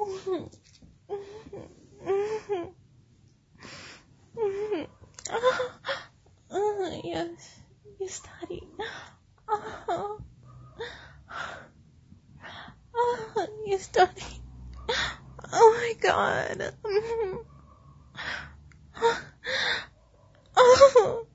Yes, yes, Daddy. Oh, yes, Daddy. Oh my God. Oh,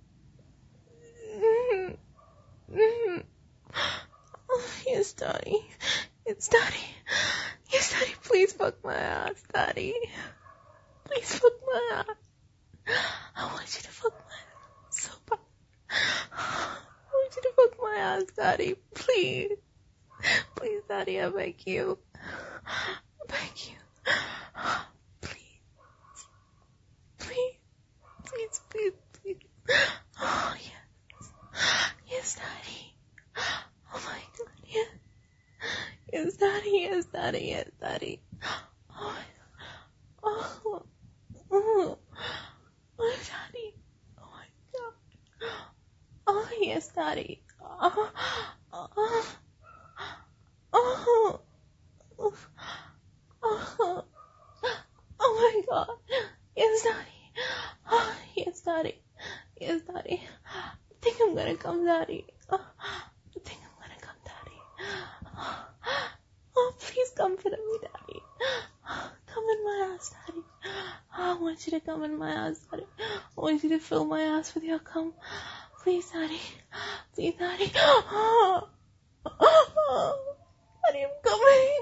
yes, Daddy. It's Daddy. Yes, Daddy, please fuck my ass, Daddy. Please fuck my ass. I want you to fuck my ass so bad. I want you to fuck my ass, Daddy. Please. Please, Daddy, I beg you. I beg you. Please. Please. Please, please, please. Oh, yes. Yes, Daddy. Oh my God, yes. Yes, Daddy, yes, Daddy, yes, Daddy. Oh my God. Oh. Oh. Oh, Daddy. Oh my God. Oh, yes, Daddy. Oh. Oh. Oh. Oh. Oh. Oh my God. Yes, Daddy. Oh, yes, Daddy. Yes, Daddy. I think I'm gonna come, Daddy. Oh, I think I'm gonna come, Daddy. Oh, please comfort me, Daddy. Come in my ass, Daddy. I want you to come in my ass, Daddy. I want you to fill my ass with your cum. Please, Daddy. Please, Daddy. Daddy, I'm coming.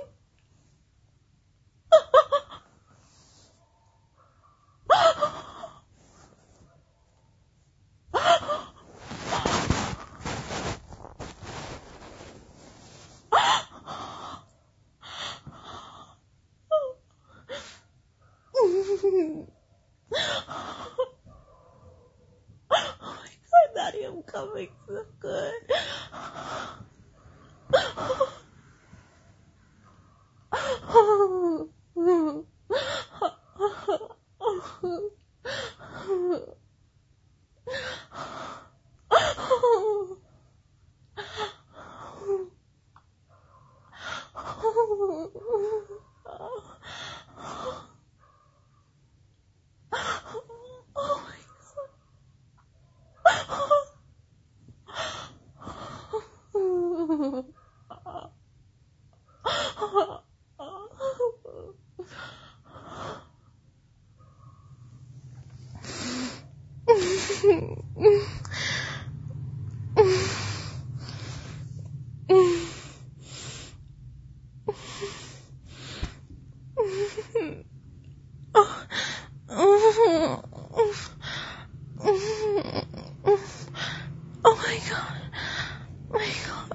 Oh my God, Daddy, I'm coming so good. Oh my God. Oh my God.